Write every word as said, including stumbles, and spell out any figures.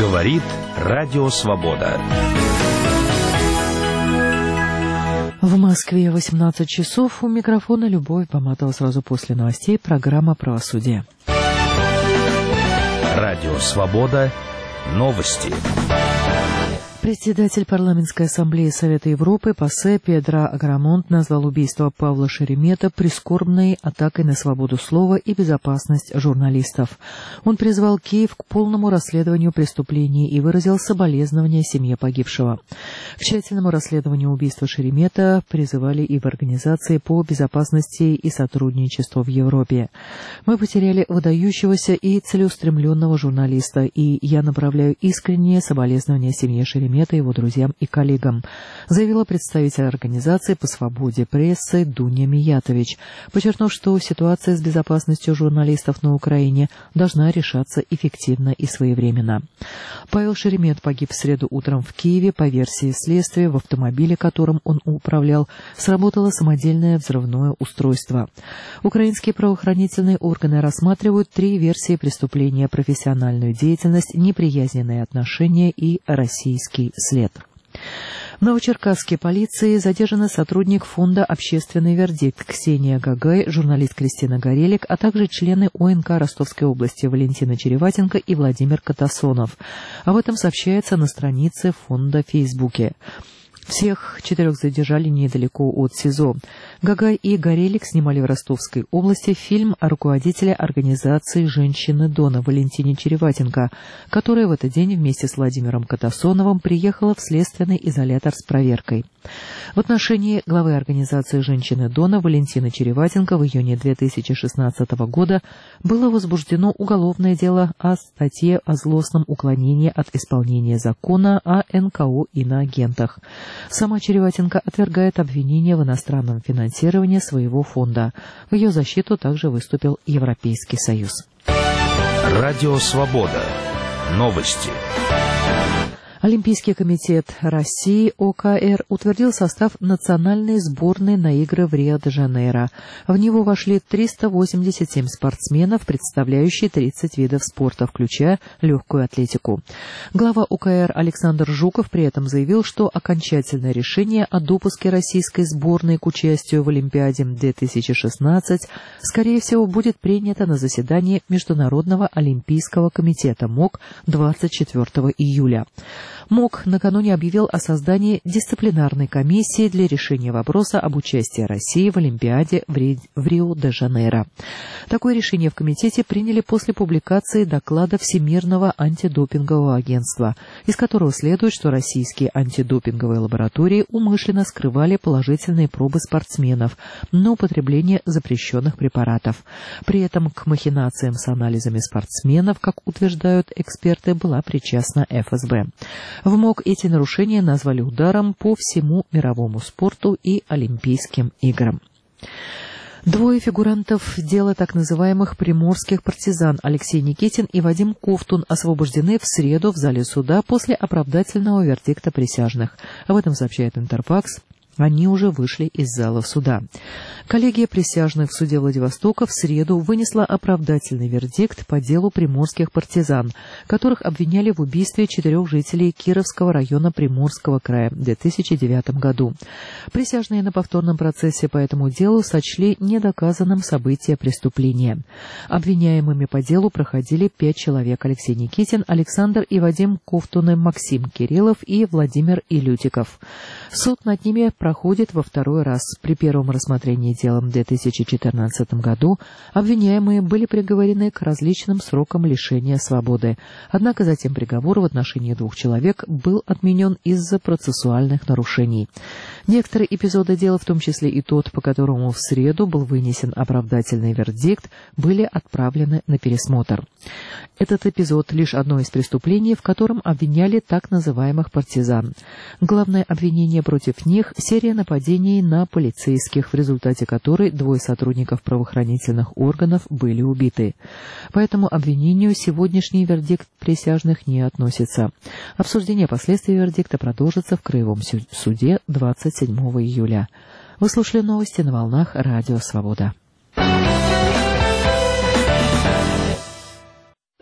Говорит Радио Свобода. В Москве восемнадцать часов. У микрофона Любовь Баматова. Сразу после новостей программа «Правосудие». Радио Свобода. Новости. Председатель парламентской ассамблеи Совета Европы Пасе Педро Аграмонт назвал убийство Павла Шеремета прискорбной атакой на свободу слова и безопасность журналистов. Он призвал Киев к полному расследованию преступлений и выразил соболезнования семье погибшего. К тщательному расследованию убийства Шеремета призывали и в Организации по безопасности и сотрудничеству в Европе. «Мы потеряли выдающегося и целеустремленного журналиста, и я направляю искренние соболезнования семье Шеремета, его друзьям и коллегам», заявила представитель Организации по свободе прессы Дуня Миятович, подчеркнув, что ситуация с безопасностью журналистов на Украине должна решаться эффективно и своевременно. Павел Шеремет погиб в среду утром в Киеве. По версии следствия, в автомобиле, которым он управлял, сработало самодельное взрывное устройство. Украинские правоохранительные органы рассматривают три версии преступления: профессиональную деятельность, неприязненные отношения и российский след. В Новочеркасске полиции задержаны сотрудник фонда «Общественный вердикт» Ксения Гагай, журналист Кристина Горелик, а также члены ОНК Ростовской области Валентина Череватенко и Владимир Катасонов. Об этом сообщается на странице фонда в Фейсбуке. Всех четырех задержали недалеко от СИЗО. Гагай и Горелик снимали в Ростовской области фильм о руководителе организации «Женщины Дона» Валентине Череватенко, которая в этот день вместе с Владимиром Катасоновым приехала в следственный изолятор с проверкой. В отношении главы организации «Женщины Дона» Валентины Череватенко в июне две тысячи шестнадцатого года было возбуждено уголовное дело о статье о злостном уклонении от исполнения закона о эн ка о иноагентах. Сама Череватенко отвергает обвинения в иностранном финансировании своего фонда. В ее защиту также выступил Европейский Союз. Радио Свобода. Новости. Олимпийский комитет России о ка эр утвердил состав национальной сборной на игры в Рио-де-Жанейро. В него вошли триста восемьдесят семь спортсменов, представляющие тридцать видов спорта, включая легкую атлетику. Глава о ка эр Александр Жуков при этом заявил, что окончательное решение о допуске российской сборной к участию в Олимпиаде две тысячи шестнадцать, скорее всего, будет принято на заседании Международного олимпийского комитета МОК двадцать четвёртого июля. МОК накануне объявил о создании дисциплинарной комиссии для решения вопроса об участии России в Олимпиаде в, Ри... в Рио-де-Жанейро. Такое решение в комитете приняли после публикации доклада Всемирного антидопингового агентства, из которого следует, что российские антидопинговые лаборатории умышленно скрывали положительные пробы спортсменов на употребление запрещенных препаратов. При этом к махинациям с анализами спортсменов, как утверждают эксперты, была причастна эф эс бэ. В МОК эти нарушения назвали ударом по всему мировому спорту и Олимпийским играм. Двое фигурантов дела так называемых приморских партизан Алексей Никитин и Вадим Ковтун освобождены в среду в зале суда после оправдательного вердикта присяжных. Об этом сообщает Интерфакс. Они уже вышли из зала суда. Коллегия присяжных в суде Владивостока в среду вынесла оправдательный вердикт по делу приморских партизан, которых обвиняли в убийстве четырех жителей Кировского района Приморского края в две тысячи девятом году. Присяжные на повторном процессе по этому делу сочли недоказанным события преступления. Обвиняемыми по делу проходили пять человек: Алексей Никитин, Александр и Вадим Ковтуны, Максим Кириллов и Владимир Илютиков. Суд над ними проходит во второй раз. При первом рассмотрении дела в две тысячи четырнадцатом году обвиняемые были приговорены к различным срокам лишения свободы. Однако затем приговор в отношении двух человек был отменен из-за процессуальных нарушений. Некоторые эпизоды дела, в том числе и тот, по которому в среду был вынесен оправдательный вердикт, были отправлены на пересмотр. Этот эпизод — лишь одно из преступлений, в котором обвиняли так называемых партизан. Главное обвинение против них — серия нападений на полицейских, в результате которой двое сотрудников правоохранительных органов были убиты. По этому обвинению сегодняшний вердикт присяжных не относится. Обсуждение последствий вердикта продолжится в Краевом суде двадцать седьмого июля. Вы слушали новости на волнах Радио Свобода.